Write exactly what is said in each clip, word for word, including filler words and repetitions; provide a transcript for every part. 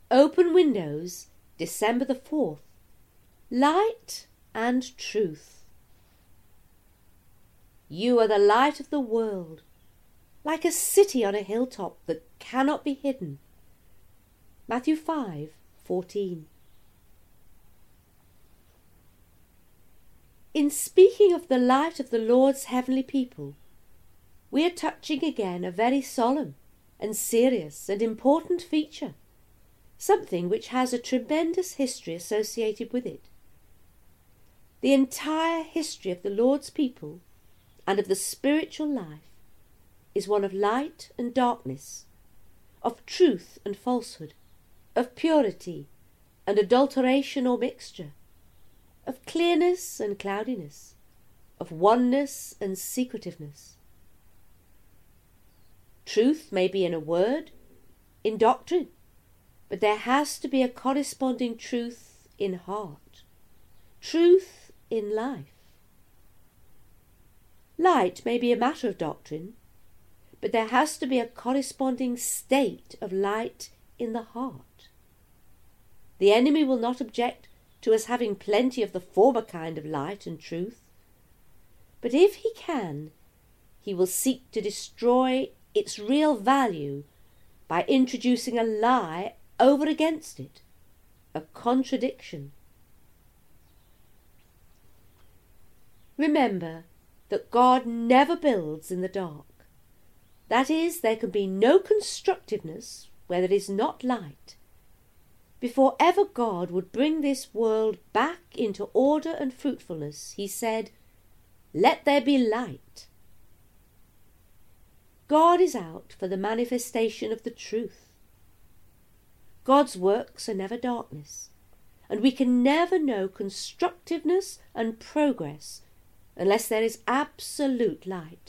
Open Windows, December the fourth. Light and Truth. You are the light of the world, like a city on a hilltop that cannot be hidden. Matthew five fourteen. In speaking of the light of the Lord's heavenly people, we are touching again a very solemn and serious and important feature, something which has a tremendous history associated with it. The entire history of the Lord's people and of the spiritual life is one of light and darkness, of truth and falsehood, of purity and adulteration or mixture, of clearness and cloudiness, of oneness and secretiveness. Truth may be in a word, in doctrine, but there has to be a corresponding truth in heart, truth in life. Light may be a matter of doctrine, but there has to be a corresponding state of light in the heart. The enemy will not object to us having plenty of the former kind of light and truth, but if he can, he will seek to destroy its real value by introducing a lie over against it, a contradiction. Remember that God never builds in the dark. That is, there can be no constructiveness where there is not light. Before ever God would bring this world back into order and fruitfulness, he said, "Let there be light." God is out for the manifestation of the truth. God's works are never darkness, and we can never know constructiveness and progress unless there is absolute light.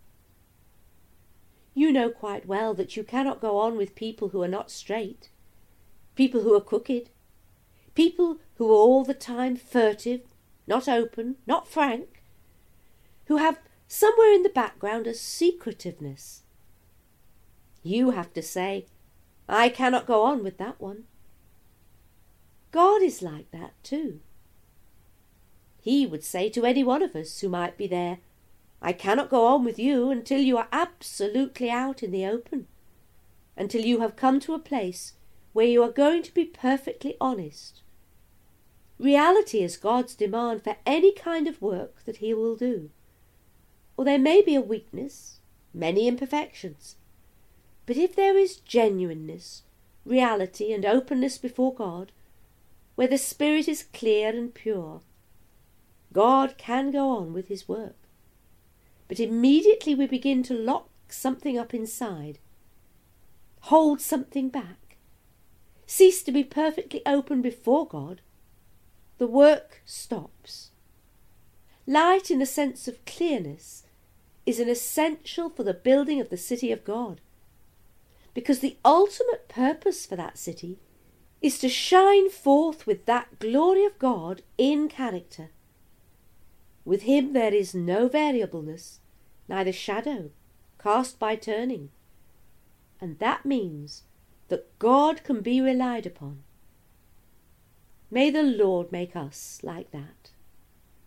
You know quite well that you cannot go on with people who are not straight, people who are crooked, people who are all the time furtive, not open, not frank, who have somewhere in the background a secretiveness. You have to say, "I cannot go on with that one." God is like that too. He would say to any one of us who might be there, "I cannot go on with you until you are absolutely out in the open, until you have come to a place where you are going to be perfectly honest." Reality is God's demand for any kind of work that he will do. Or there may be a weakness, many imperfections, but if there is genuineness, reality and openness before God, where the spirit is clear and pure, God can go on with his work. But immediately we begin to lock something up inside, hold something back, cease to be perfectly open before God, the work stops. Light in the sense of clearness is an essential for the building of the city of God, because the ultimate purpose for that city is to shine forth with that glory of God in character. With him there is no variableness, neither shadow, cast by turning, and that means that God can be relied upon. May the Lord make us like that.